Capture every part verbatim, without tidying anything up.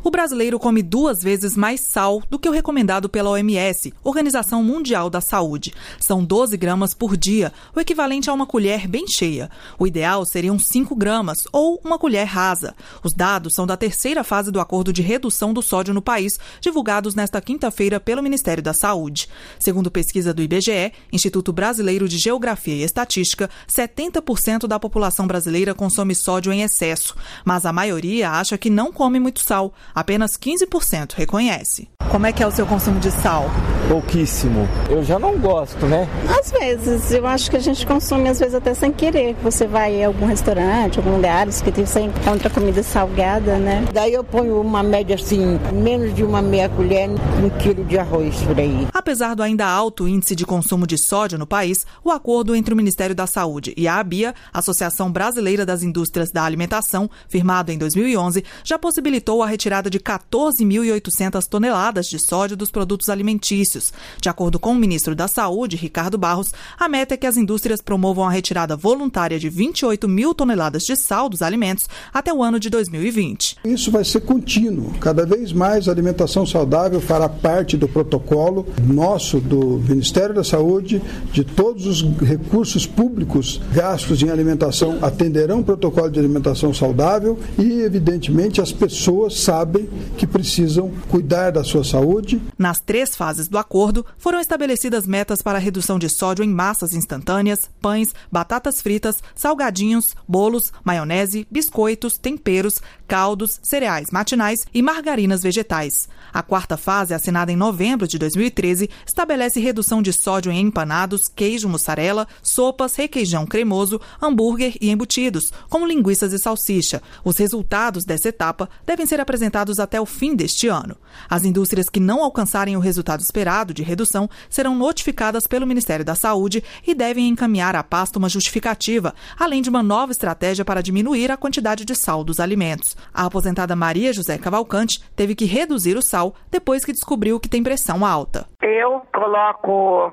O brasileiro come duas vezes mais sal do que o recomendado pela O M S, Organização Mundial da Saúde. São doze gramas por dia, o equivalente a uma colher bem cheia. O ideal seriam cinco gramas, ou uma colher rasa. Os dados são da terceira fase do Acordo de Redução do Sódio no país, divulgados nesta quinta-feira pelo Ministério da Saúde. Segundo pesquisa do I B G E, Instituto Brasileiro de Geografia e Estatística, setenta por cento da população brasileira consome sódio em excesso, mas a maioria acha que não come muito sal. Apenas quinze por cento reconhece. Como é que é o seu consumo de sal? Pouquíssimo. Eu já não gosto, né? Às vezes, eu acho que a gente consome às vezes até sem querer. Você vai em algum restaurante, algum lugar que você encontra comida salgada, né? Daí eu ponho uma média assim, menos de uma meia colher, um quilo de arroz por aí. Apesar do ainda alto índice de consumo de sódio no país, o acordo entre o Ministério da Saúde e a ABIA, Associação Brasileira das Indústrias da Alimentação, firmado em dois mil e onze, já possibilitou a retirada de quatorze mil e oitocentas toneladas de sódio dos produtos alimentícios. De acordo com o ministro da Saúde, Ricardo Barros, a meta é que as indústrias promovam a retirada voluntária de vinte e oito mil toneladas de sal dos alimentos até o ano de dois mil e vinte. Isso vai ser contínuo. Cada vez mais a alimentação saudável fará parte do protocolo nosso, do Ministério da Saúde, de todos os recursos públicos gastos em alimentação atenderão o protocolo de alimentação saudável e, evidentemente, as pessoas sabem que precisam cuidar da sua saúde. Nas três fases do acordo, foram estabelecidas metas para a redução de sódio em massas instantâneas, pães, batatas fritas, salgadinhos, bolos, maionese, biscoitos, temperos, caldos, cereais matinais e margarinas vegetais. A quarta fase, assinada em novembro de dois mil e treze, estabelece redução de sódio em empanados, queijo, mussarela, sopas, requeijão cremoso, hambúrguer e embutidos, como linguiças e salsicha. Os resultados dessa etapa devem ser apresentados até o fim deste ano. As indústrias que não alcançarem o resultado esperado de redução serão notificadas pelo Ministério da Saúde e devem encaminhar à pasta uma justificativa, além de uma nova estratégia para diminuir a quantidade de sal dos alimentos. A aposentada Maria José Cavalcante teve que reduzir o sal depois que descobriu que tem pressão alta. Eu coloco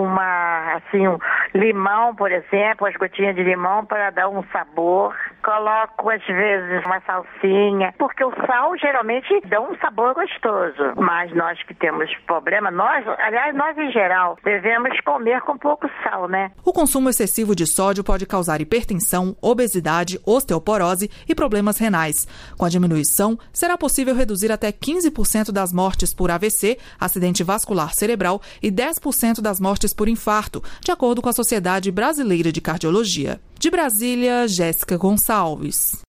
uma, assim, um limão, por exemplo, as gotinhas de limão para dar um sabor. Coloco, às vezes, uma salsinha, porque o sal geralmente dá um sabor gostoso. Mas nós que temos problema, nós, aliás, nós em geral, devemos comer com pouco sal, né? O consumo excessivo de sódio pode causar hipertensão, obesidade, osteoporose e problemas renais. Com a diminuição, será possível reduzir até quinze por cento das mortes por A V C, acidente vascular cerebral, e dez por cento das mortes por infarto, de acordo com a Sociedade Brasileira de Cardiologia. De Brasília, Jéssica Gonçalves.